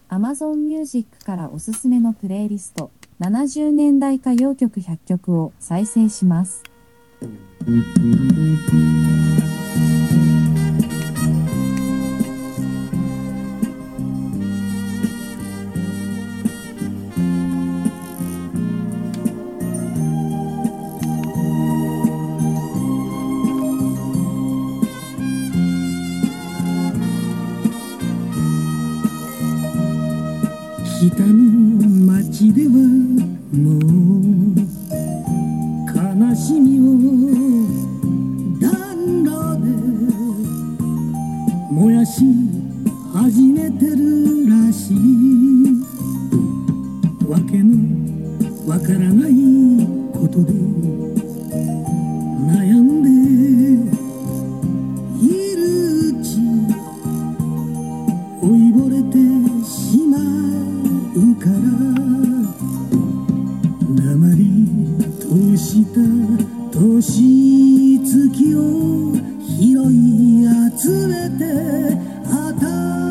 Amazon Music からおすすめのプレイリスト、70年代歌謡曲100曲を再生します。 北の町ではもう悲しみを暖炉で燃やし始めてるらしい。わけのわからないことで悩んでいるうち老いぼれてしまうから鉛とした年月を拾い集めて